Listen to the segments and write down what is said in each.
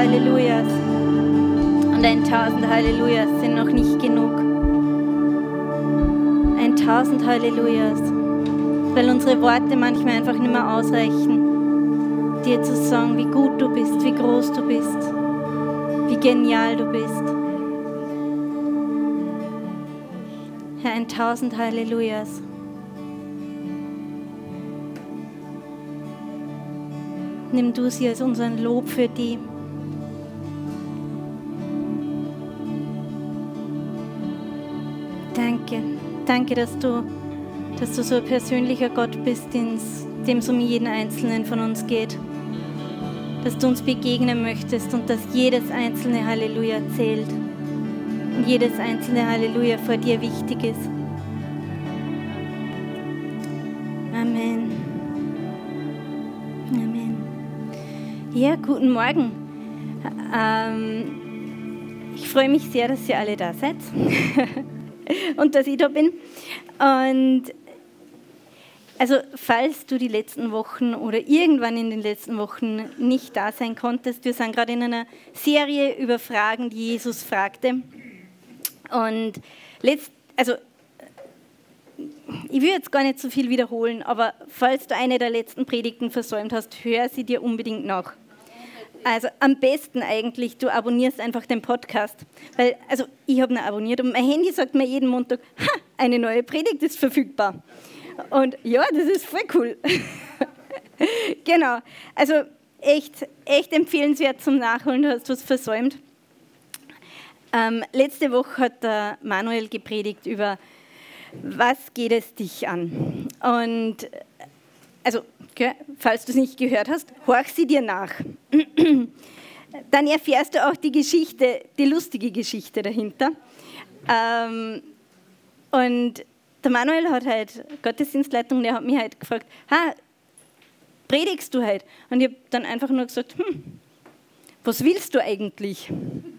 Hallelujahs und 1000 Hallelujahs sind noch nicht genug. 1000 Hallelujahs, weil unsere Worte manchmal einfach nicht mehr ausreichen, dir zu sagen, wie gut du bist, wie groß du bist, wie genial du bist. Herr, 1000 Hallelujahs. Nimm du sie als unseren Lob für die. Danke, danke, dass du so ein persönlicher Gott bist, dem es um jeden Einzelnen von uns geht. Dass du uns begegnen möchtest und dass jedes einzelne Halleluja zählt. Und jedes einzelne Halleluja vor dir wichtig ist. Amen. Amen. Ja, guten Morgen. Ich freue mich sehr, dass ihr alle da seid und dass ich da bin. Und also, falls du die letzten Wochen oder irgendwann in den letzten Wochen nicht da sein konntest, wir sind gerade in einer Serie über Fragen, die Jesus fragte. Und ich will jetzt gar nicht so viel wiederholen, aber falls du eine der letzten Predigten versäumt hast, hör sie dir unbedingt nach. Also am besten eigentlich, du abonnierst einfach den Podcast, weil, also ich habe ihn abonniert und mein Handy sagt mir jeden Montag, eine neue Predigt ist verfügbar. Und ja, das ist voll cool. Genau, also echt empfehlenswert zum Nachholen, du hast was versäumt. Letzte Woche hat der Manuel gepredigt über, was geht es dich an? Und also, okay, falls du es nicht gehört hast, horch sie dir nach. Dann erfährst du auch die Geschichte, die lustige Geschichte dahinter. Und der Manuel hat halt Gottesdienstleitung, der hat mich halt gefragt, predigst du heute? Und ich habe dann einfach nur gesagt, was willst du eigentlich?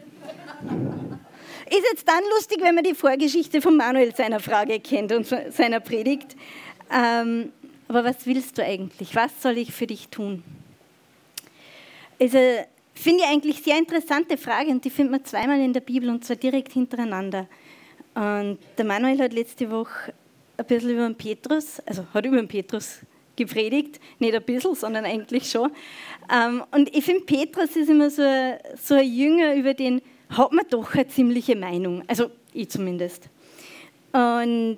Ist jetzt dann lustig, wenn man die Vorgeschichte von Manuel seiner Frage kennt und seiner Predigt. Aber was willst du eigentlich? Was soll ich für dich tun? Also, finde ich eigentlich sehr interessante Frage und die findet man zweimal in der Bibel und zwar direkt hintereinander. Und der Manuel hat letzte Woche ein bisschen über den Petrus, also hat über den Petrus gepredigt, nicht ein bisschen, sondern eigentlich schon. Und ich finde, Petrus ist immer so ein Jünger, über den hat man doch eine ziemliche Meinung, also ich zumindest. Und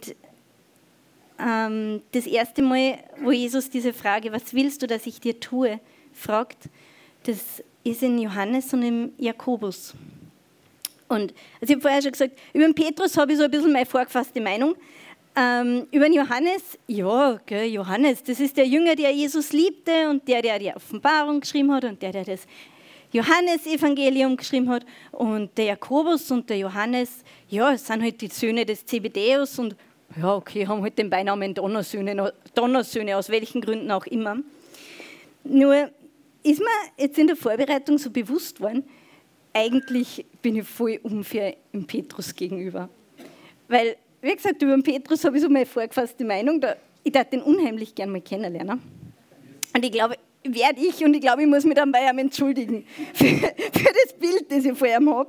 das erste Mal, wo Jesus diese Frage, was willst du, dass ich dir tue, fragt, das ist in Johannes und im Jakobus. Und also ich habe vorher schon gesagt, über den Petrus habe ich so ein bisschen meine vorgefasste Meinung. Über den Johannes, ja, gell, Johannes, das ist der Jünger, der Jesus liebte und der die Offenbarung geschrieben hat und der das Johannesevangelium geschrieben hat. Und der Jakobus und der Johannes, ja, es sind halt die Söhne des Zebedäus und ja, okay, haben halt den Beinamen Donnersöhne, aus welchen Gründen auch immer. Nur ist mir jetzt in der Vorbereitung so bewusst worden, eigentlich bin ich voll unfair dem Petrus gegenüber. Weil, wie gesagt, über den Petrus habe ich so meine vorgefasste Meinung, ich darf den unheimlich gerne mal kennenlernen. Und ich glaube, ich muss mich dann bei ihm entschuldigen für das Bild, das ich vor ihm habe.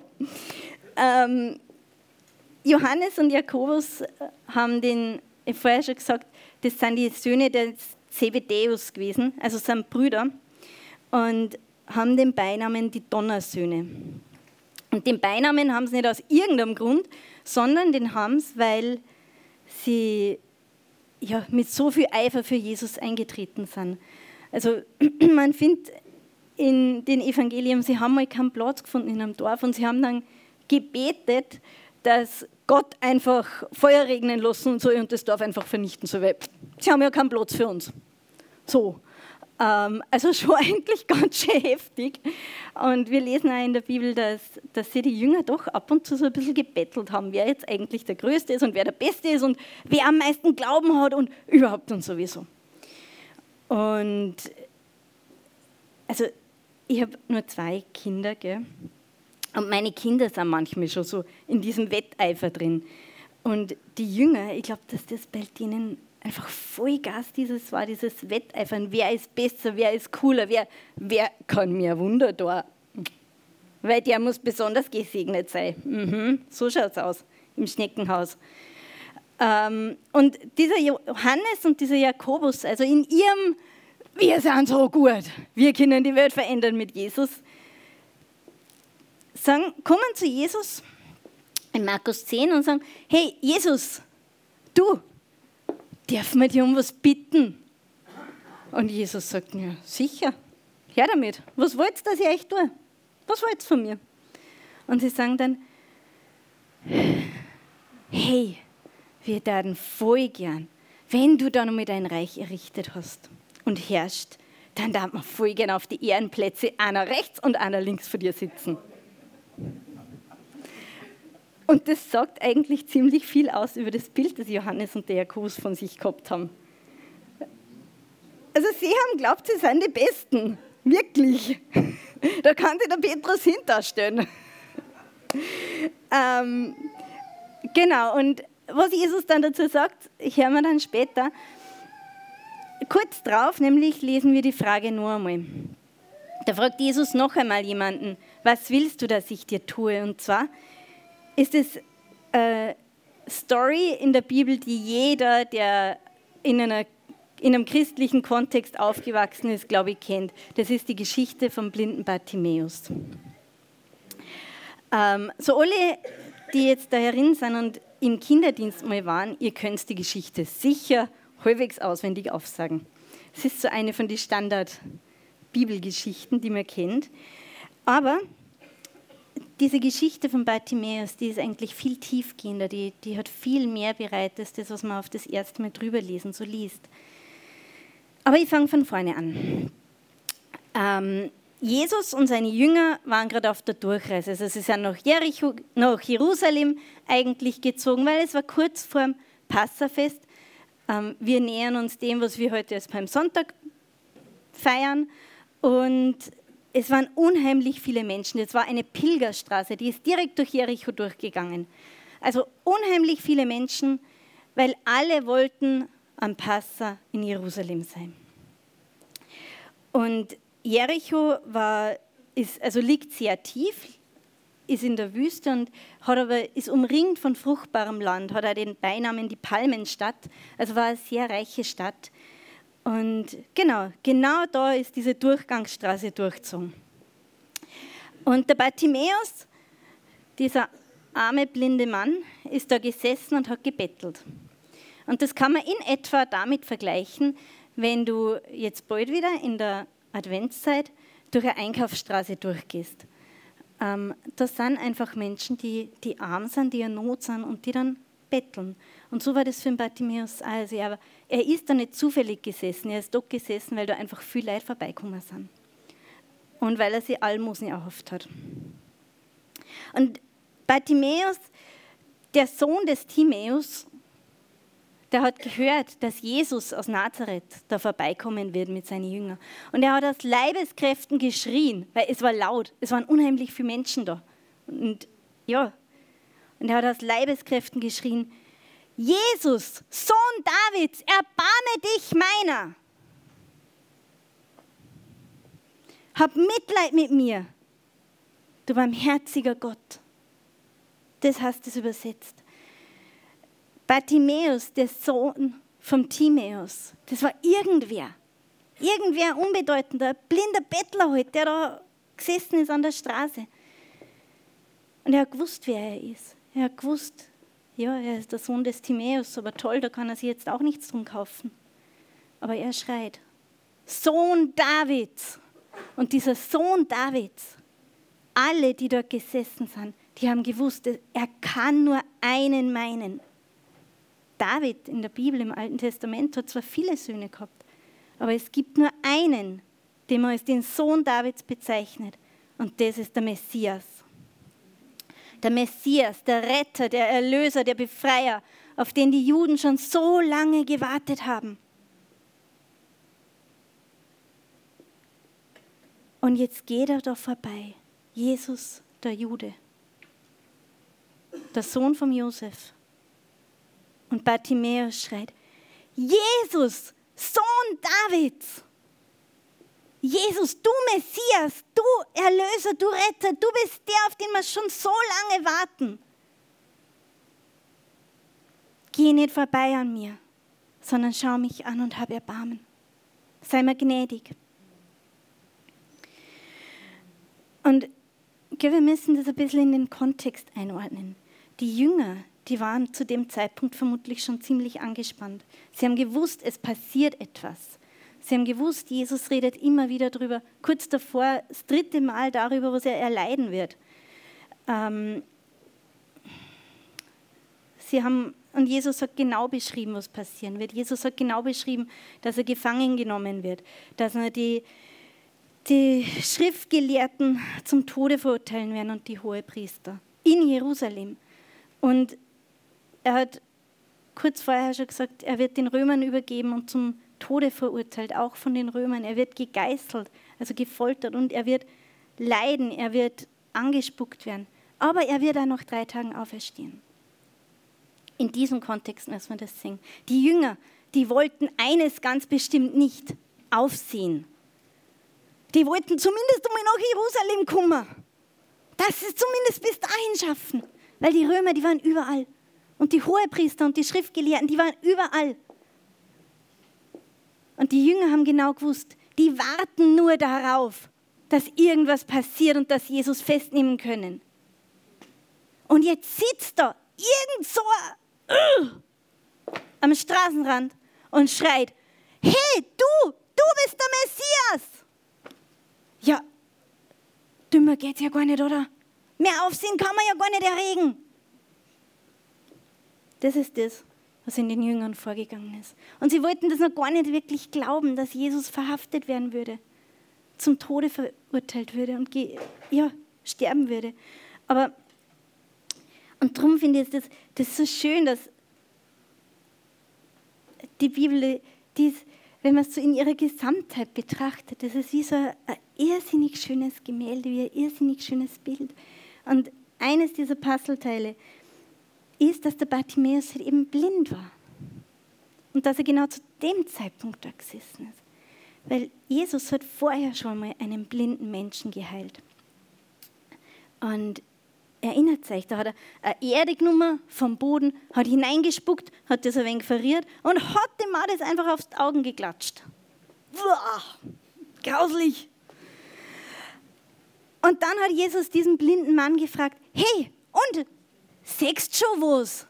Johannes und Jakobus haben ich vorher schon gesagt, das sind die Söhne des Zebedäus gewesen, also sind Brüder und haben den Beinamen die Donnersöhne. Und den Beinamen haben sie nicht aus irgendeinem Grund, sondern den haben sie, weil sie ja, mit so viel Eifer für Jesus eingetreten sind. Also man findet in den Evangelien, sie haben mal keinen Platz gefunden in einem Dorf und sie haben dann gebetet, dass Gott einfach Feuer regnen lassen soll und das Dorf einfach vernichten soll, weil sie haben ja keinen Platz für uns. So. Also schon eigentlich ganz schön heftig. Und wir lesen auch in der Bibel, dass sie die Jünger doch ab und zu so ein bisschen gebettelt haben, wer jetzt eigentlich der Größte ist und wer der Beste ist und wer am meisten Glauben hat und überhaupt und sowieso. Und also ich habe nur 2 Kinder, gell? Und meine Kinder sind manchmal schon so in diesem Wetteifer drin. Und die Jünger, ich glaube, dass das bei denen einfach Vollgas dieses Wetteifern. Wer ist besser, wer ist cooler, wer kann mehr Wunder da weil der muss besonders gesegnet sein. So schaut es aus im Schneckenhaus. Und dieser Johannes und dieser Jakobus, also in ihrem, wir sind so gut, wir können die Welt verändern mit Jesus, kommen zu Jesus in Markus 10 und sagen, hey Jesus, du, dürfen wir dir um was bitten? Und Jesus sagt, ja sicher, her damit, was wollt ihr, dass ich euch tue? Was wollt ihr von mir? Und sie sagen dann, hey, wir würden voll gern, wenn du dann einmal dein Reich errichtet hast und herrschst, dann darf man voll gern auf die Ehrenplätze einer rechts und einer links von dir sitzen. Und das sagt eigentlich ziemlich viel aus über das Bild, das Johannes und der Jakobus von sich gehabt haben. Also sie haben geglaubt, sie seien die Besten. Wirklich. Da kann sich der Petrus hinterstellen. Genau, und was Jesus dann dazu sagt, hören wir dann später. Kurz drauf, nämlich lesen wir die Frage noch einmal. Da fragt Jesus noch einmal jemanden, was willst du, dass ich dir tue? Und zwar ist es eine Story in der Bibel, die jeder, der in einem christlichen Kontext aufgewachsen ist, glaube ich, kennt. Das ist die Geschichte vom blinden Bartimäus. So alle, die jetzt da herin sind und im Kinderdienst mal waren, ihr könnt die Geschichte sicher halbwegs auswendig aufsagen. Es ist so eine von den Standard-Bibelgeschichten, die man kennt. Aber diese Geschichte von Bartimäus, die ist eigentlich viel tiefgehender, die hat viel mehr bereit als das, was man auf das erste Mal drüber lesen so liest. Aber ich fange von vorne an. Jesus und seine Jünger waren gerade auf der Durchreise. Also sie sind nach Jericho, nach Jerusalem eigentlich gezogen, weil es war kurz vor dem Passafest. Wir nähern uns dem, was wir heute als Palmsonntag feiern. Und es waren unheimlich viele Menschen. Es war eine Pilgerstraße, die ist direkt durch Jericho durchgegangen. Also unheimlich viele Menschen, weil alle wollten am Passa in Jerusalem sein. Und Jericho liegt sehr tief, ist in der Wüste und ist umringt von fruchtbarem Land, hat auch den Beinamen die Palmenstadt, also war eine sehr reiche Stadt. Und genau da ist diese Durchgangsstraße durchgezogen. Und der Bartimäus, dieser arme blinde Mann, ist da gesessen und hat gebettelt. Und das kann man in etwa damit vergleichen, wenn du jetzt bald wieder in der Adventszeit durch eine Einkaufsstraße durchgehst. Da sind einfach Menschen, die arm sind, die in Not sind und die dann betteln. Und so war das für den Bartimäus auch. Also er ist da nicht zufällig gesessen, er ist dort gesessen, weil da einfach viele Leute vorbeigekommen sind. Und weil er sich Almosen erhofft hat. Und Bartimäus, der Sohn des Timäus, der hat gehört, dass Jesus aus Nazareth da vorbeikommen wird mit seinen Jüngern. Und er hat aus Leibeskräften geschrien, weil es war laut, es waren unheimlich viele Menschen da. Und er hat aus Leibeskräften geschrien, Jesus, Sohn Davids, erbarme dich meiner. Hab Mitleid mit mir, du barmherziger Gott. Das heißt es übersetzt. Bartimäus, der Sohn vom Timäus, das war irgendwer unbedeutender, blinder Bettler halt, der da gesessen ist an der Straße. Und er hat gewusst, wer er ist. Er hat gewusst, ja, er ist der Sohn des Timäus, aber toll, da kann er sich jetzt auch nichts drum kaufen. Aber er schreit, Sohn Davids. Und dieser Sohn Davids, alle, die dort gesessen sind, die haben gewusst, er kann nur einen meinen. David in der Bibel, im Alten Testament, hat zwar viele Söhne gehabt, aber es gibt nur einen, den man als den Sohn Davids bezeichnet. Und das ist der Messias. Der Messias, der Retter, der Erlöser, der Befreier, auf den die Juden schon so lange gewartet haben. Und jetzt geht er da vorbei. Jesus, der Jude, der Sohn von Josef. Und Bartimäus schreit, Jesus, Sohn Davids, Jesus, du Messias, du Erlöser, du Retter, du bist der, auf den wir schon so lange warten. Geh nicht vorbei an mir, sondern schau mich an und hab Erbarmen. Sei mir gnädig. Und wir müssen das ein bisschen in den Kontext einordnen. Die Jünger, die waren zu dem Zeitpunkt vermutlich schon ziemlich angespannt. Sie haben gewusst, es passiert etwas. Sie haben gewusst, Jesus redet immer wieder darüber, kurz davor, das 3. Mal darüber, was er erleiden wird. Und Jesus hat genau beschrieben, was passieren wird. Jesus hat genau beschrieben, dass er gefangen genommen wird, dass er die Schriftgelehrten zum Tode verurteilen werden und die Hohepriester in Jerusalem. Und er hat kurz vorher schon gesagt, er wird den Römern übergeben und zum Tode verurteilt, auch von den Römern. Er wird gegeißelt, also gefoltert, und er wird leiden, er wird angespuckt werden. Aber er wird auch nach 3 Tagen auferstehen. In diesem Kontext müssen wir das sehen. Die Jünger, die wollten eines ganz bestimmt nicht: Aufsehen. Die wollten zumindest einmal nach Jerusalem kommen. Dass sie es zumindest bis dahin schaffen. Weil die Römer, die waren überall. Und die Hohepriester und die Schriftgelehrten, die waren überall. Und die Jünger haben genau gewusst, die warten nur darauf, dass irgendwas passiert und dass Jesus festnehmen können. Und jetzt sitzt da irgend so am Straßenrand und schreit: Hey, du bist der Messias! Ja, dümmer geht's ja gar nicht, oder? Mehr Aufsehen kann man ja gar nicht erregen. Das ist das, was in den Jüngern vorgegangen ist. Und sie wollten das noch gar nicht wirklich glauben, dass Jesus verhaftet werden würde, zum Tode verurteilt würde und sterben würde. Und darum finde ich das so schön, dass die Bibel, wenn man es so in ihrer Gesamtheit betrachtet, das ist wie so ein irrsinnig schönes Gemälde, wie ein irrsinnig schönes Bild. Und eines dieser Puzzleteile ist, dass der Bartimäus halt eben blind war. Und dass er genau zu dem Zeitpunkt da gesessen ist. Weil Jesus hat vorher schon mal einen blinden Menschen geheilt. Und erinnert euch, da hat er eine Erde genommen vom Boden, hat hineingespuckt, hat das ein wenig verriert und hat dem Mann das einfach aufs Augen geklatscht. Uah, grauslich. Und dann hat Jesus diesen blinden Mann gefragt: Hey, und siehst schon was?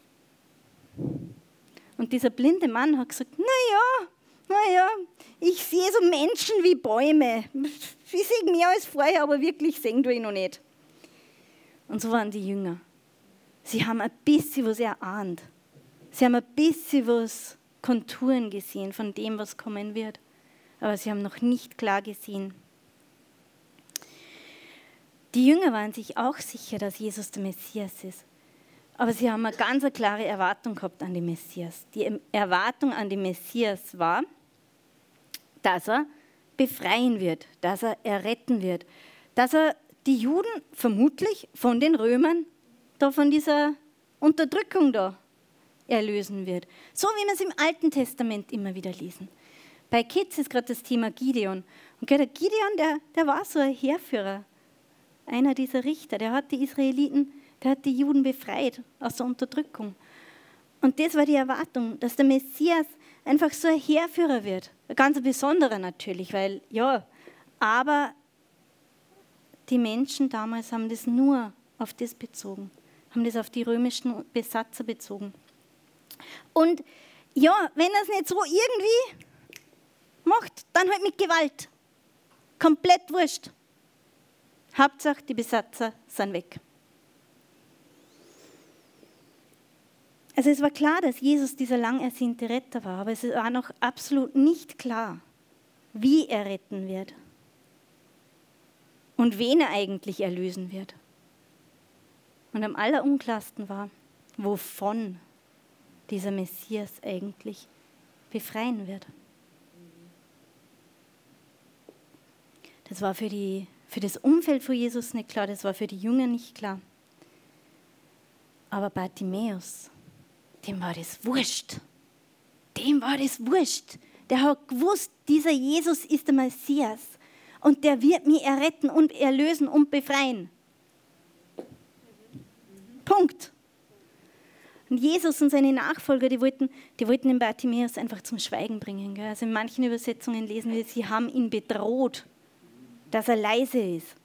Und dieser blinde Mann hat gesagt: Naja, ich sehe so Menschen wie Bäume. Ich sehe mehr als vorher, aber wirklich sehen tue ich noch nicht. Und so waren die Jünger. Sie haben ein bisschen was erahnt. Sie haben ein bisschen was Konturen gesehen von dem, was kommen wird. Aber sie haben noch nicht klar gesehen. Die Jünger waren sich auch sicher, dass Jesus der Messias ist. Aber sie haben eine ganz klare Erwartung gehabt an den Messias. Die Erwartung an den Messias war, dass er befreien wird, dass er erretten wird, dass er die Juden vermutlich von den Römern, von dieser Unterdrückung erlösen wird. So wie wir es im Alten Testament immer wieder lesen. Bei Kids ist gerade das Thema Gideon. Und der Gideon, der war so ein Heerführer, einer dieser Richter, der hat die Israeliten, der hat die Juden befreit aus der Unterdrückung. Und das war die Erwartung, dass der Messias einfach so ein Heerführer wird. Ein ganz besonderer natürlich, aber die Menschen damals haben das nur auf das bezogen, haben das auf die römischen Besatzer bezogen. Und wenn er es nicht so irgendwie macht, dann halt mit Gewalt. Komplett wurscht. Hauptsache, die Besatzer sind weg. Also es war klar, dass Jesus dieser lang ersehnte Retter war, aber es war noch absolut nicht klar, wie er retten wird und wen er eigentlich erlösen wird. Und am allerunklarsten war, wovon dieser Messias eigentlich befreien wird. Das war für das Umfeld von Jesus nicht klar, das war für die Jünger nicht klar. Aber Bartimäus, dem war das wurscht. Der hat gewusst, dieser Jesus ist der Messias. und der wird mich erretten und erlösen und befreien. Punkt. Und Jesus und seine Nachfolger, die wollten den Bartimäus einfach zum Schweigen bringen. Gell? Also in manchen Übersetzungen lesen wir, sie haben ihn bedroht, dass er leise ist.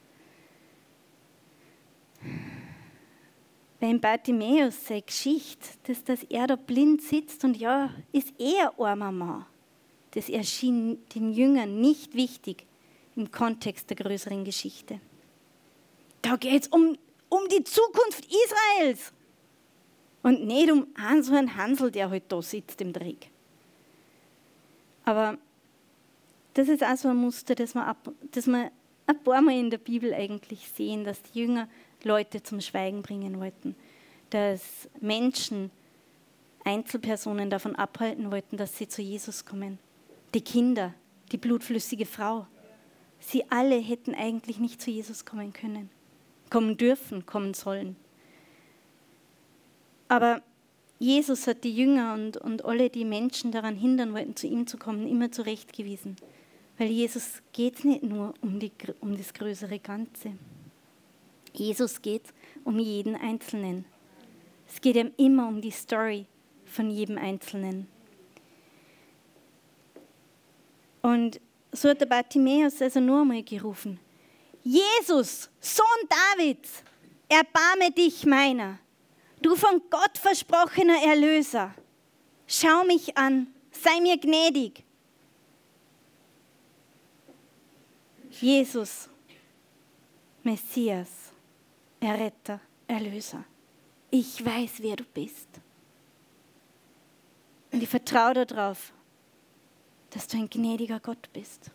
Beim Bartimäus, seine Geschichte, dass er da blind sitzt und ja, ist ein armer Mann. Das erschien den Jüngern nicht wichtig im Kontext der größeren Geschichte. Da geht es um die Zukunft Israels. Und nicht um so einen Hansel, der halt da sitzt im Dreck. Aber das ist auch so ein Muster, das wir ein paar Mal in der Bibel eigentlich sehen, dass die Jünger Leute zum Schweigen bringen wollten. Dass Menschen, Einzelpersonen davon abhalten wollten, dass sie zu Jesus kommen. Die Kinder, die blutflüssige Frau. Sie alle hätten eigentlich nicht zu Jesus kommen können. Kommen dürfen, kommen sollen. Aber Jesus hat die Jünger und alle die Menschen daran hindern wollten, zu ihm zu kommen, immer zurechtgewiesen. Weil Jesus geht es nicht nur um das größere Ganze. Jesus geht um jeden Einzelnen. Es geht ihm immer um die Story von jedem Einzelnen. Und so hat der Bartimäus also nur einmal gerufen: Jesus, Sohn Davids, erbarme dich meiner. Du von Gott versprochener Erlöser, schau mich an, sei mir gnädig. Jesus, Messias, Erretter, Erlöser, ich weiß, wer du bist. Und ich vertraue darauf, dass du ein gnädiger Gott bist.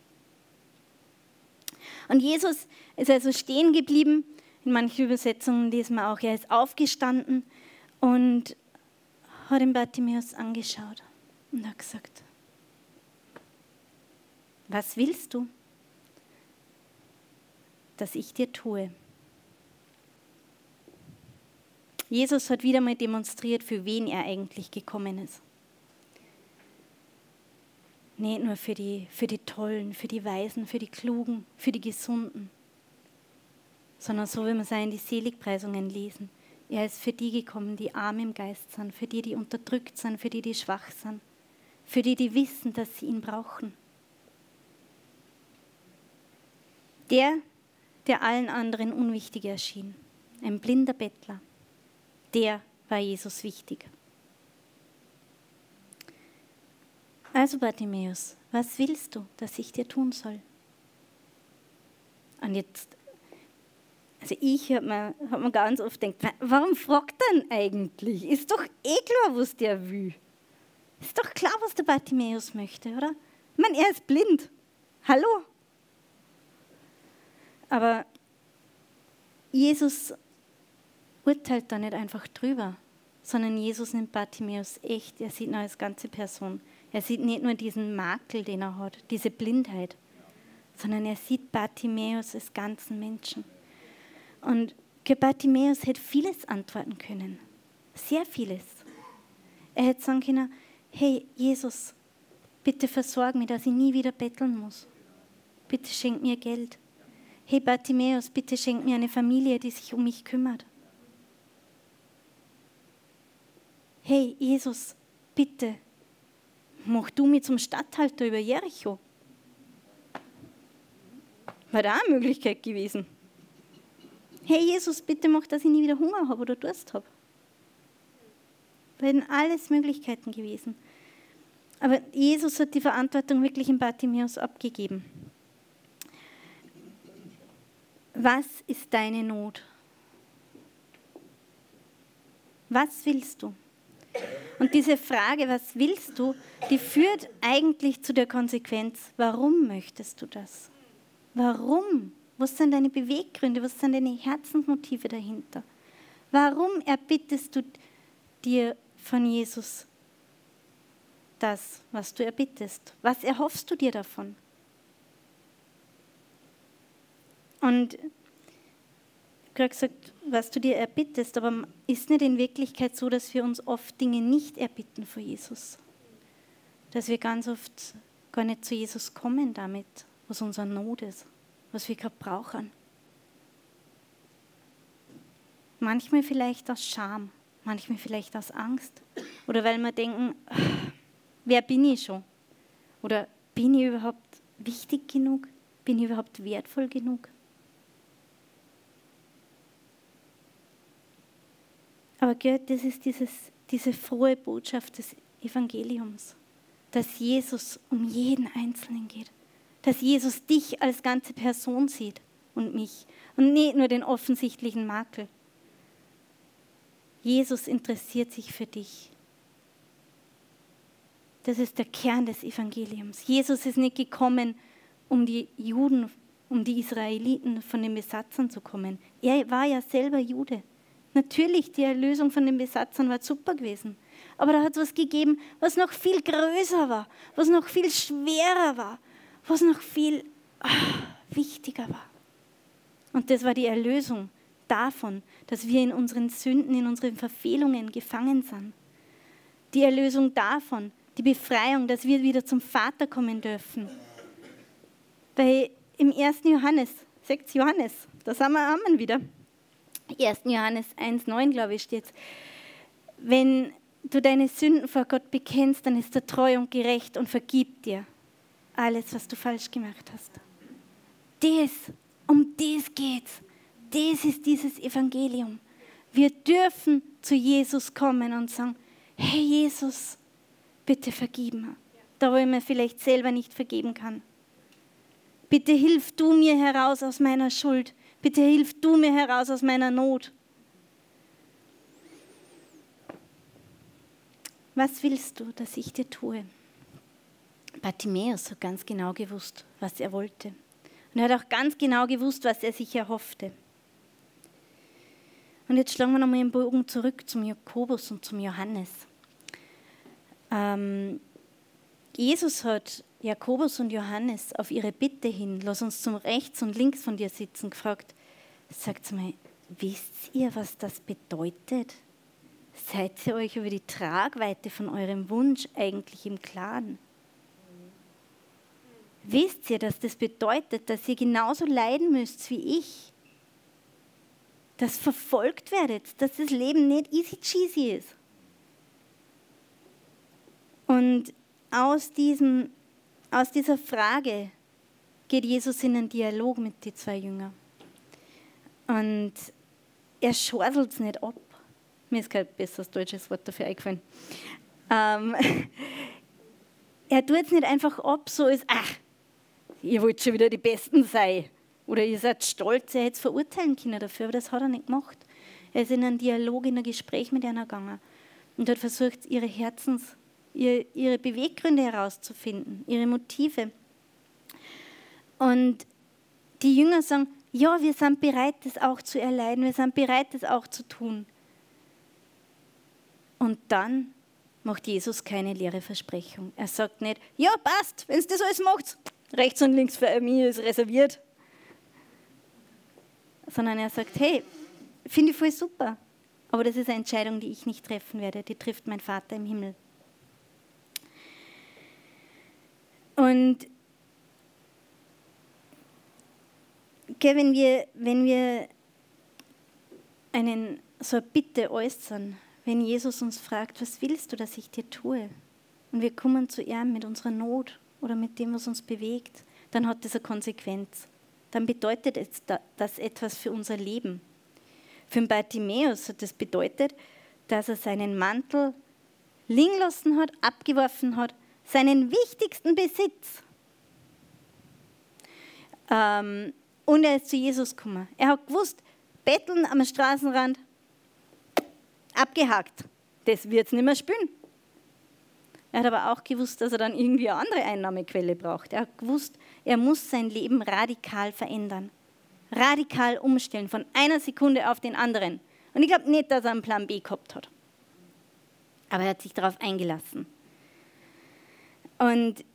Und Jesus ist also stehen geblieben. In manchen Übersetzungen lesen wir auch, er ist aufgestanden und hat den Bartimäus angeschaut und hat gesagt: Was willst du, dass ich dir tue? Jesus hat wieder mal demonstriert, für wen er eigentlich gekommen ist. Nicht nur für die Tollen, für die Weisen, für die Klugen, für die Gesunden, sondern so, wie wir es auch in die Seligpreisungen lesen. Er ist für die gekommen, die arm im Geist sind, für die, die unterdrückt sind, für die, die schwach sind, für die, die wissen, dass sie ihn brauchen. Der allen anderen unwichtig erschien, ein blinder Bettler, der war Jesus wichtig. Also Bartimäus, was willst du, dass ich dir tun soll? Und jetzt, also ich habe mir ganz oft gedacht, warum fragt er ihn eigentlich? Ist doch eh klar, was der will. Ist doch klar, was der Bartimäus möchte, oder? Ich meine, er ist blind. Hallo? Aber Jesus urteilt da nicht einfach drüber, sondern Jesus nimmt Bartimäus echt. Er sieht ihn als ganze Person. Er sieht nicht nur diesen Makel, den er hat, diese Blindheit, sondern er sieht Bartimäus als ganzen Menschen. Und Bartimäus hätte vieles antworten können, sehr vieles. Er hätte sagen können: Hey Jesus, bitte versorg mich, dass ich nie wieder betteln muss. Bitte schenk mir Geld. Hey Bartimäus, bitte schenk mir eine Familie, die sich um mich kümmert. Hey Jesus, bitte mach du mich zum Statthalter über Jericho. War da eine Möglichkeit gewesen. Hey Jesus, bitte mach, dass ich nie wieder Hunger habe oder Durst habe. Wären alles Möglichkeiten gewesen. Aber Jesus hat die Verantwortung wirklich in Bartimäus abgegeben. Was ist deine Not? Was willst du? Und diese Frage, was willst du, die führt eigentlich zu der Konsequenz: Warum möchtest du das? Warum? Was sind deine Beweggründe? Was sind deine Herzensmotive dahinter? Warum erbittest du dir von Jesus das, was du erbittest? Was erhoffst du dir davon? Und ich habe gesagt, was du dir erbittest, aber ist nicht in Wirklichkeit so, dass wir uns oft Dinge nicht erbitten vor Jesus? Dass wir ganz oft gar nicht zu Jesus kommen damit, was unsere Not ist, was wir gerade brauchen. Manchmal vielleicht aus Scham, manchmal vielleicht aus Angst oder weil wir denken, wer bin ich schon? Oder bin ich überhaupt wichtig genug? Bin ich überhaupt wertvoll genug? Aber Gott, das ist diese frohe Botschaft des Evangeliums, dass Jesus um jeden Einzelnen geht, dass Jesus dich als ganze Person sieht und mich und nicht nur den offensichtlichen Makel. Jesus interessiert sich für dich. Das ist der Kern des Evangeliums. Jesus ist nicht gekommen, um die Juden, um die Israeliten von den Besatzern zu kommen. Er war ja selber Jude. Natürlich, die Erlösung von den Besatzern war super gewesen. Aber da hat es was gegeben, was noch viel größer war, was noch viel schwerer war, was noch viel wichtiger war. Und das war die Erlösung davon, dass wir in unseren Sünden, in unseren Verfehlungen gefangen sind. Die Erlösung davon, die Befreiung, dass wir wieder zum Vater kommen dürfen. Weil im 1. Johannes, 6 Johannes, da sind wir Amen wieder. 1. Johannes 1,9, glaube ich, steht es. Wenn du deine Sünden vor Gott bekennst, dann ist er treu und gerecht und vergibt dir alles, was du falsch gemacht hast. Um das geht's. Das ist dieses Evangelium. Wir dürfen zu Jesus kommen und sagen, hey Jesus, bitte vergib mir. Da wo ich mir vielleicht selber nicht vergeben kann. Bitte hilf du mir heraus aus meiner Schuld. Bitte hilf du mir heraus aus meiner Not. Was willst du, dass ich dir tue? Bartimäus hat ganz genau gewusst, was er wollte. Und er hat auch ganz genau gewusst, was er sich erhoffte. Und jetzt schlagen wir nochmal den Bogen zurück zum Jakobus und zum Johannes. Jesus hat Jakobus und Johannes auf ihre Bitte hin, lass uns zum rechts und links von dir sitzen, gefragt, sagt mal, wisst ihr, was das bedeutet? Seid ihr euch über die Tragweite von eurem Wunsch eigentlich im Klaren? Wisst ihr, dass das bedeutet, dass ihr genauso leiden müsst wie ich? Dass verfolgt werdet, dass das Leben nicht easy cheesy ist. Und aus dieser Frage geht Jesus in einen Dialog mit den 2 Jüngern. Und er schorselt es nicht ab. Mir ist kein besseres deutsches Wort dafür eingefallen. Er tut es nicht einfach ab, so ist, ihr wollt schon wieder die Besten sein. Oder ihr seid stolz, er hätte es verurteilen können dafür, aber das hat er nicht gemacht. Er ist in einen Dialog, in ein Gespräch mit ihnen gegangen und hat versucht, ihre Beweggründe herauszufinden, ihre Motive. Und die Jünger sagen, ja, wir sind bereit, das auch zu erleiden, wir sind bereit, das auch zu tun. Und dann macht Jesus keine leere Versprechung. Er sagt nicht, ja, passt, wenn es das alles macht, rechts und links für mich ist reserviert. Sondern er sagt, hey, finde ich voll super, aber das ist eine Entscheidung, die ich nicht treffen werde, die trifft mein Vater im Himmel. Und wenn wir so eine Bitte äußern, wenn Jesus uns fragt, was willst du, dass ich dir tue? Und wir kommen zu ihm mit unserer Not oder mit dem, was uns bewegt, dann hat das eine Konsequenz. Dann bedeutet das etwas für unser Leben. Für den Bartimäus hat das bedeutet, dass er seinen Mantel liegen lassen hat, abgeworfen hat, seinen wichtigsten Besitz. Und er ist zu Jesus gekommen. Er hat gewusst, Betteln am Straßenrand, abgehakt. Das wird es nicht mehr spüren. Er hat aber auch gewusst, dass er dann irgendwie eine andere Einnahmequelle braucht. Er hat gewusst, er muss sein Leben radikal verändern. Radikal umstellen, von einer Sekunde auf den anderen. Und ich glaube nicht, dass er einen Plan B gehabt hat. Aber er hat sich darauf eingelassen. Und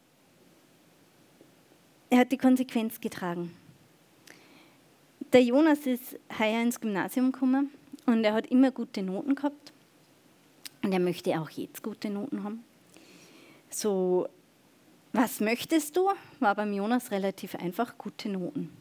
er hat die Konsequenz getragen. Der Jonas ist heuer ins Gymnasium gekommen und er hat immer gute Noten gehabt. Und er möchte auch jetzt gute Noten haben. So Was möchtest du? War beim Jonas relativ einfach, gute Noten.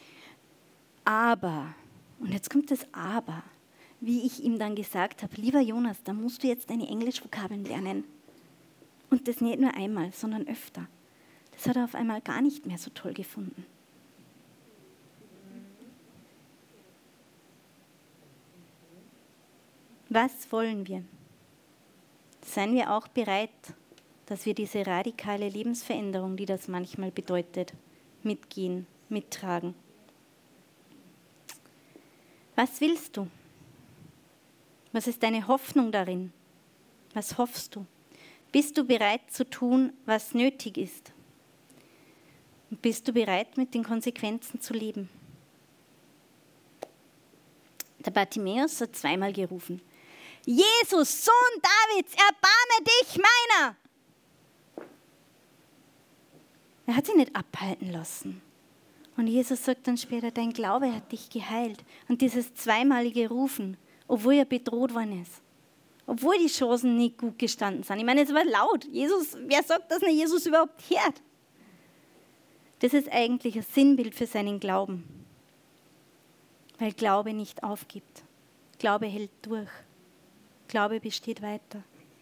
Aber, und jetzt kommt das Aber, wie ich ihm dann gesagt habe, lieber Jonas, da musst du jetzt deine Englischvokabeln lernen. Und das nicht nur einmal, sondern öfter. Das hat er auf einmal gar nicht mehr so toll gefunden. Was wollen wir? Seien wir auch bereit, dass wir diese radikale Lebensveränderung, die das manchmal bedeutet, mitgehen, mittragen? Was willst du? Was ist deine Hoffnung darin? Was hoffst du? Bist du bereit zu tun, was nötig ist? Und bist du bereit, mit den Konsequenzen zu leben? Der Bartimäus hat zweimal gerufen: Jesus, Sohn Davids, erbarme dich meiner! Er hat sich nicht abhalten lassen. Und Jesus sagt dann später, dein Glaube hat dich geheilt. Und dieses zweimalige Rufen, obwohl er bedroht worden ist, obwohl die Chancen nicht gut gestanden sind. Ich meine, es war laut. Jesus, wer sagt, dass Jesus überhaupt hört? Das ist eigentlich ein Sinnbild für seinen Glauben. Weil Glaube nicht aufgibt. Glaube hält durch. Glaube besteht weiter.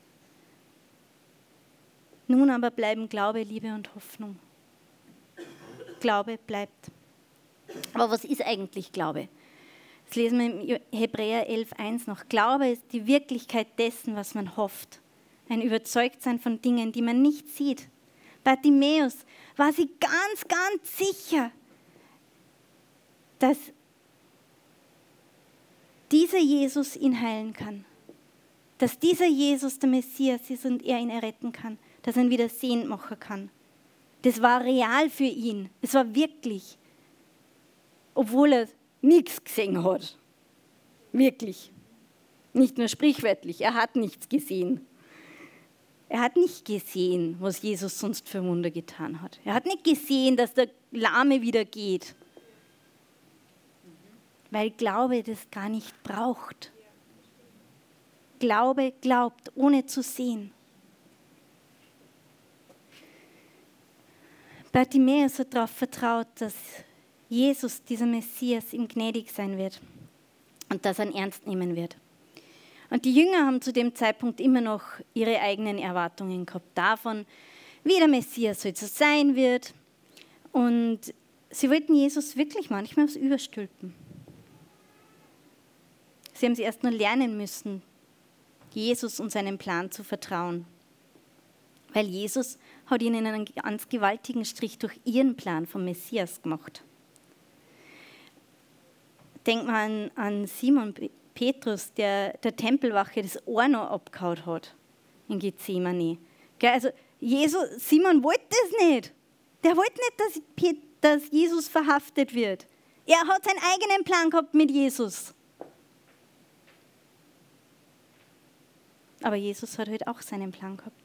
Nun aber bleiben Glaube, Liebe und Hoffnung. Glaube bleibt. Aber was ist eigentlich Glaube? Das lesen wir im Hebräer 11,1 noch. Glaube ist die Wirklichkeit dessen, was man hofft. Ein Überzeugtsein von Dingen, die man nicht sieht. Bartimäus war sich ganz, ganz sicher, dass dieser Jesus ihn heilen kann. Dass dieser Jesus der Messias ist und er ihn erretten kann. Dass er ihn wieder sehend machen kann. Das war real für ihn. Es war wirklich. Obwohl er nichts gesehen hat. Wirklich. Nicht nur sprichwörtlich, er hat nichts gesehen. Er hat nicht gesehen, was Jesus sonst für Wunder getan hat. Er hat nicht gesehen, dass der Lahme wieder geht. Weil Glaube das gar nicht braucht. Glaube glaubt, ohne zu sehen. Bartimäus hat darauf vertraut, dass Jesus, dieser Messias, ihm gnädig sein wird und dass er ihn ernst nehmen wird. Und die Jünger haben zu dem Zeitpunkt immer noch ihre eigenen Erwartungen gehabt davon, wie der Messias so sein wird. Und sie wollten Jesus wirklich manchmal was überstülpen. Sie haben sie erst nur lernen müssen, Jesus und seinem Plan zu vertrauen. Weil Jesus hat ihnen einen ganz gewaltigen Strich durch ihren Plan vom Messias gemacht. Denkt mal an Simon Petrus, der Tempelwache das Ohr noch abgehauen hat in Gethsemane. Also Simon wollte das nicht. Der wollte nicht, dass Jesus verhaftet wird. Er hat seinen eigenen Plan gehabt mit Jesus. Aber Jesus hat halt auch seinen Plan gehabt.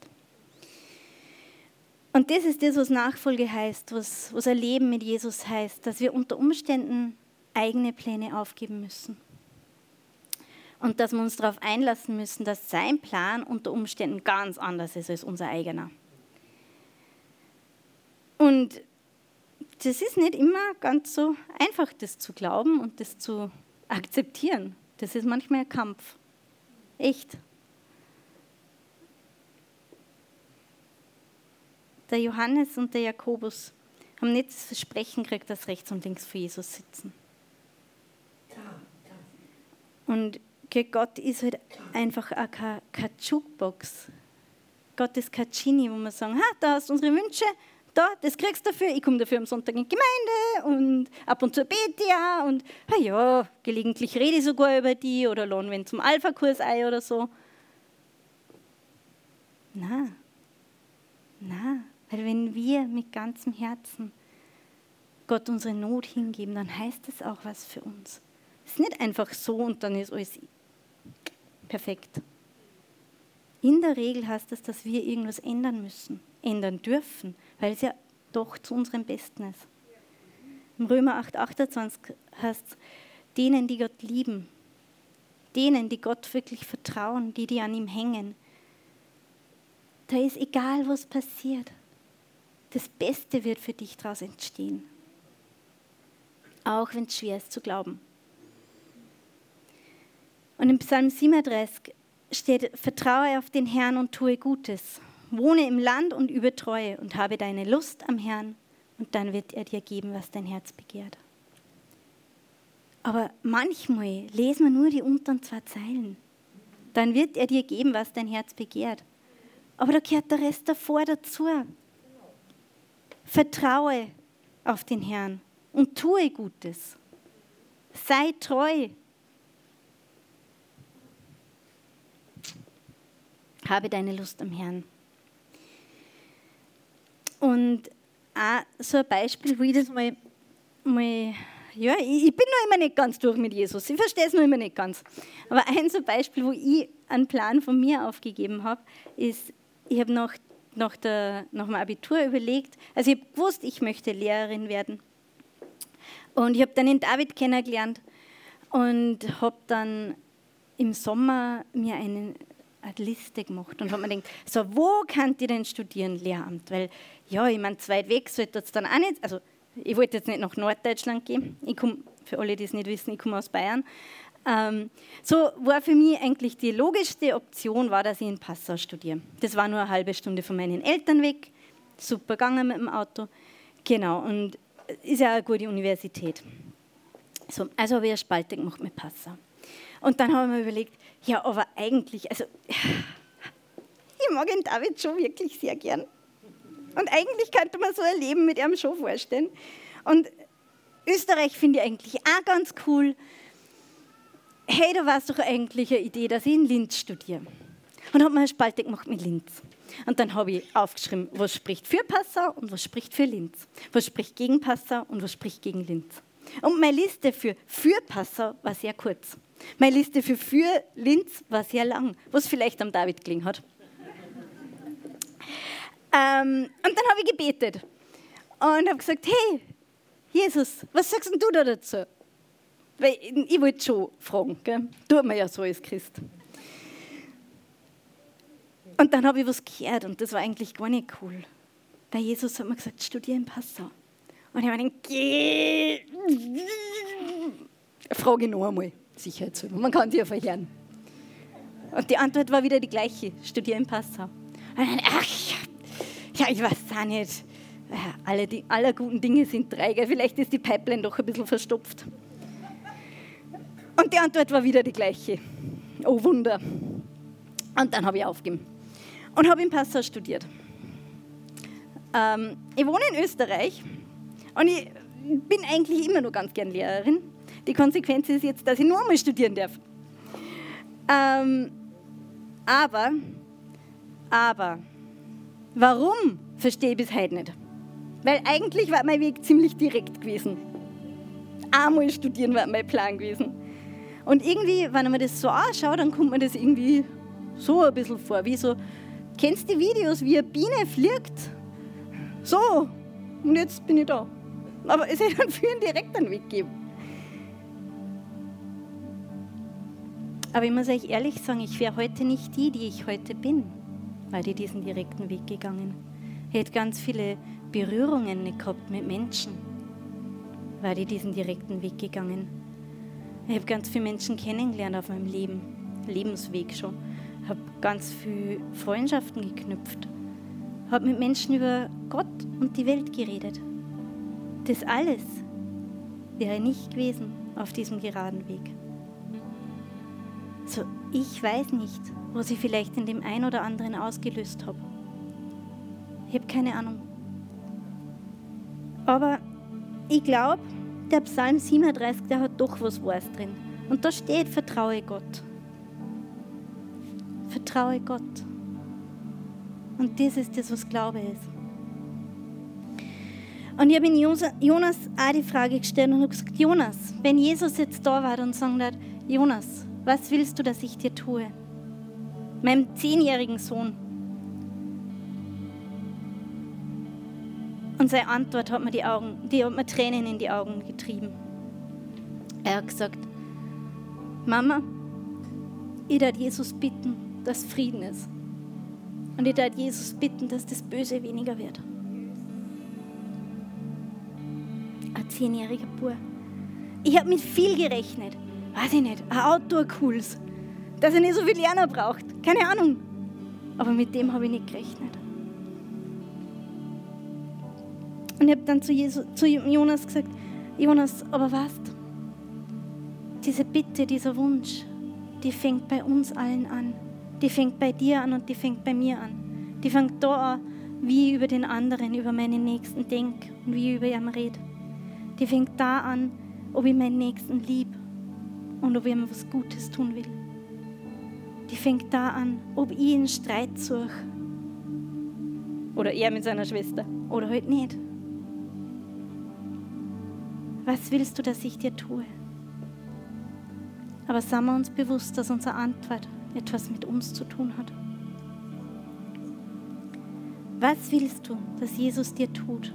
Und das ist das, was Nachfolge heißt, was ein Leben mit Jesus heißt, dass wir unter Umständen eigene Pläne aufgeben müssen. Und dass wir uns darauf einlassen müssen, dass sein Plan unter Umständen ganz anders ist als unser eigener. Und das ist nicht immer ganz so einfach, das zu glauben und das zu akzeptieren. Das ist manchmal ein Kampf. Echt. Der Johannes und der Jakobus haben nicht das Versprechen gekriegt, dass rechts und links vor Jesus sitzen. Und Gott ist halt einfach auch keine Jukebox. Gott ist kein Genie, wo wir sagen, da hast du unsere Wünsche, das kriegst du dafür, ich komme dafür am Sonntag in die Gemeinde und ab und zu bete ja und gelegentlich rede ich sogar über die oder lohne wenn zum Alpha-Kurs ein oder so. Nein. Weil wenn wir mit ganzem Herzen Gott unsere Not hingeben, dann heißt das auch was für uns. Es ist nicht einfach so und dann ist alles perfekt. In der Regel heißt das, dass wir irgendwas ändern müssen, ändern dürfen, weil es ja doch zu unserem Besten ist. Im Römer 8,28 heißt es, denen, die Gott lieben, denen, die Gott wirklich vertrauen, die an ihm hängen, da ist egal, was passiert. das Beste wird für dich daraus entstehen. Auch wenn es schwer ist zu glauben. Und im Psalm 37 steht, vertraue auf den Herrn und tue Gutes. Wohne im Land und übe Treue und habe deine Lust am Herrn und dann wird er dir geben, was dein Herz begehrt. Aber manchmal lesen wir nur die unteren 2 Zeilen. Dann wird er dir geben, was dein Herz begehrt. Aber da gehört der Rest davor dazu. Vertraue auf den Herrn und tue Gutes. Sei treu. Habe deine Lust am Herrn. Und auch so ein Beispiel, wo ich das mal ja, ich bin noch immer nicht ganz durch mit Jesus. Ich verstehe es noch immer nicht ganz. Aber ein so Beispiel, wo ich einen Plan von mir aufgegeben habe, ist, ich habe nach dem Abitur überlegt, also ich habe gewusst, ich möchte Lehrerin werden. Und ich habe dann den David kennengelernt und habe dann im Sommer mir eine Liste gemacht und habe mir gedacht, so, wo kann ich denn studieren, Lehramt? Weil, ja, ich meine, zu weit weg sollte es dann auch nicht, also ich wollte jetzt nicht nach Norddeutschland gehen. Ich komme, für alle, die es nicht wissen, ich komme aus Bayern. So war für mich eigentlich die logischste Option, war, dass ich in Passau studiere. Das war nur eine halbe Stunde von meinen Eltern weg. Super gegangen mit dem Auto. Genau, und ist ja eine gute Universität. So, also habe ich eine Spalte gemacht mit Passau. Und dann habe ich mir überlegt, ja, aber eigentlich, also ich mag den David schon wirklich sehr gern. Und eigentlich könnte man so ein Leben mit ihm schon vorstellen. Und Österreich finde ich eigentlich auch ganz cool. Hey, da war es doch eigentlich eine Idee, dass ich in Linz studiere. Und habe mir eine Spalte gemacht mit Linz. Und dann habe ich aufgeschrieben, was spricht für Passau und was spricht für Linz. Was spricht gegen Passau und was spricht gegen Linz. Und meine Liste für Passau war sehr kurz. Meine Liste für Linz war sehr lang, was vielleicht am David gelegen hat. Und dann habe ich gebetet und habe gesagt, hey, Jesus, was sagst du da dazu? Weil ich wollte schon fragen, gell? Tut man ja so als Christ. Und dann habe ich was gehört und das war eigentlich gar nicht cool. Weil Jesus hat mir gesagt, studiere in Passau. Und ich habe mir gedacht, frage ich noch einmal, sicherheitshalber, man kann die ja verhören. Und die Antwort war wieder die gleiche, studiere in Passau. Und dann, ja, ich weiß auch nicht. Alle guten Dinge sind 3, gell? Vielleicht ist die Pipeline doch ein bisschen verstopft. Und die Antwort war wieder die gleiche. Oh Wunder. Und dann habe ich aufgegeben. Und habe in Passau studiert. Ich wohne in Österreich und ich bin eigentlich immer noch ganz gern Lehrerin. Die Konsequenz ist jetzt, dass ich nur einmal studieren darf. Aber, warum, verstehe ich bis heute nicht. Weil eigentlich war mein Weg ziemlich direkt gewesen. Einmal studieren war mein Plan gewesen. Und irgendwie, wenn man das so anschaut, dann kommt mir das irgendwie so ein bisschen vor, wie so, kennst du die Videos, wie eine Biene fliegt? So, und jetzt bin ich da. Aber es hätte für einen direkten Weg gegeben. Aber ich muss euch ehrlich sagen, ich wäre heute nicht die ich heute bin, weil ich diesen direkten Weg gegangen. Ich hätte ganz viele Berührungen nicht gehabt mit Menschen, weil ich diesen direkten Weg gegangen. Ich habe ganz viele Menschen kennengelernt auf meinem Lebensweg schon. Ich habe ganz viele Freundschaften geknüpft. Habe mit Menschen über Gott und die Welt geredet. Das alles wäre nicht gewesen auf diesem geraden Weg. So, ich weiß nicht, was ich vielleicht in dem einen oder anderen ausgelöst habe. Ich habe keine Ahnung. Aber ich glaube, der Psalm 37, der hat doch was Wahres drin. Und da steht, vertraue Gott. Vertraue Gott. Und das ist das, was Glaube ist. Und ich habe in Jonas auch die Frage gestellt und habe gesagt, Jonas, wenn Jesus jetzt da war und sagen wird, Jonas, was willst du, dass ich dir tue? Meinem 10-jährigen Sohn. Und seine Antwort hat mir Tränen in die Augen getrieben. Er hat gesagt, Mama, ich darf Jesus bitten, dass Frieden ist. Und ich darf Jesus bitten, dass das Böse weniger wird. 10-jähriger Bub. Ich habe mit viel gerechnet. Weiß ich nicht, ein Auto, ein cooles. Dass er nicht so viel Lerner braucht. Keine Ahnung. Aber mit dem habe ich nicht gerechnet. Und ich habe dann zu Jonas gesagt, Jonas, aber weißt, diese Bitte, dieser Wunsch, die fängt bei uns allen an. Die fängt bei dir an und die fängt bei mir an. Die fängt da an, wie ich über den anderen, über meinen Nächsten denke und wie ich über ihn rede. Die fängt da an, ob ich meinen Nächsten liebe und ob ich ihm was Gutes tun will. Die fängt da an, ob ich einen Streit suche. Oder er mit seiner Schwester. Oder halt nicht. Was willst du, dass ich dir tue? Aber seien wir uns bewusst, dass unsere Antwort etwas mit uns zu tun hat. Was willst du, dass Jesus dir tut?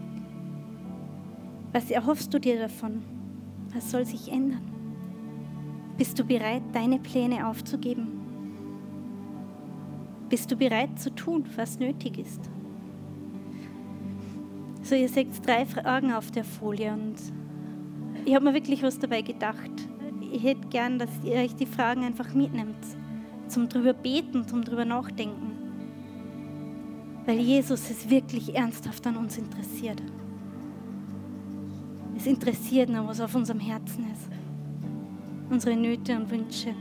Was erhoffst du dir davon? Was soll sich ändern? Bist du bereit, deine Pläne aufzugeben? Bist du bereit zu tun, was nötig ist? So, ihr seht 3 Fragen auf der Folie und ich habe mir wirklich was dabei gedacht. Ich hätte gern, dass ihr euch die Fragen einfach mitnehmt, zum drüber beten, zum drüber nachdenken. Weil Jesus es wirklich ernsthaft an uns interessiert. Es interessiert ihn, was auf unserem Herzen ist. Unsere Nöte und Wünsche.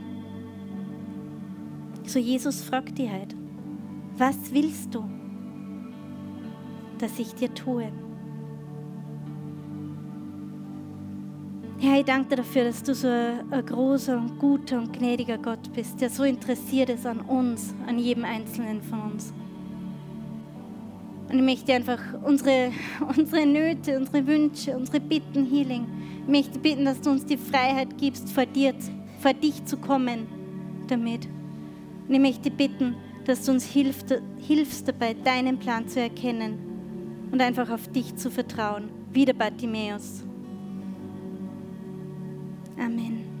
So, Jesus fragt dich heute, was willst du, dass ich dir tue? Herr, ich danke dir dafür, dass du so ein großer und guter und gnädiger Gott bist, der so interessiert ist an uns, an jedem Einzelnen von uns. Und ich möchte einfach unsere Nöte, unsere Wünsche, unsere Bitten, Healing, ich möchte bitten, dass du uns die Freiheit gibst, vor dich zu kommen damit. Und ich möchte bitten, dass du uns hilfst dabei, deinen Plan zu erkennen und einfach auf dich zu vertrauen, wie der Bartimäus. Amen.